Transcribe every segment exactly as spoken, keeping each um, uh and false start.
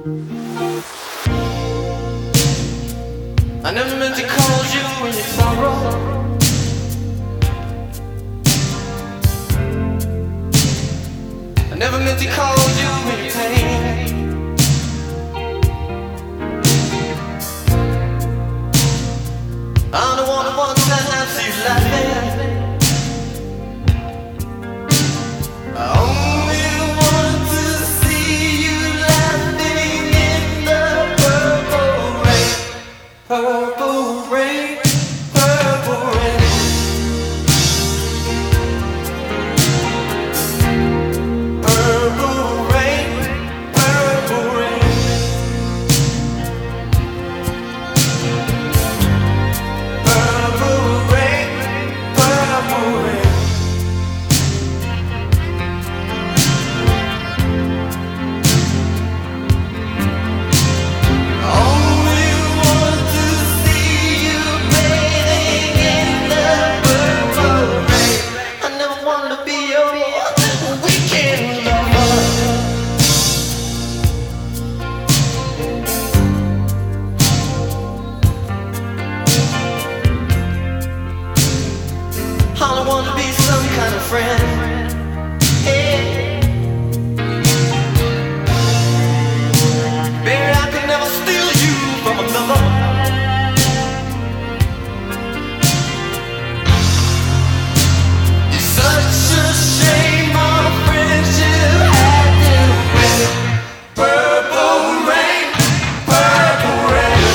I never meant to cause you any sorrow. I never meant to cause you any pain. I'm the one who wants to see you laughing. I only want to see you laughing in the purple rain. Purple rain, purple rain. Purple rain, purple rain. Purple rain, purple rain. Only want to see you bathing in the purple rain. I never wanted to be your weekend lover. I don't want to be some kind of friend. Hey, baby, I could never steal you from another. It's such a shame our friendship had to end. Purple rain, purple rain.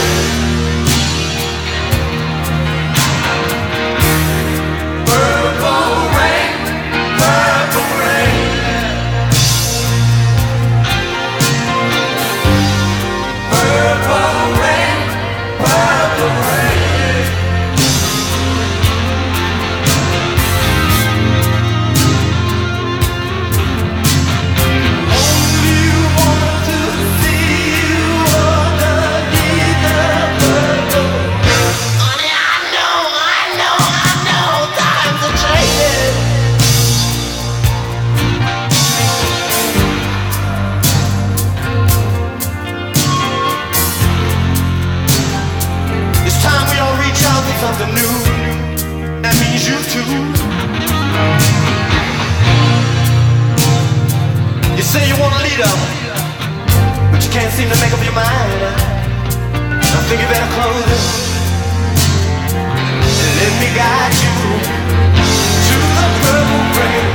Purple rain, purple rain. Purple rain, purple rain. Only want to see you underneath the purple rain. Honey, I know, I know, I know, times are changing. It's time we all reach out for something new. That means you too. You say you want a leader, but you can't seem to make up your mind. I think you better close it and let me guide you to the purple rain.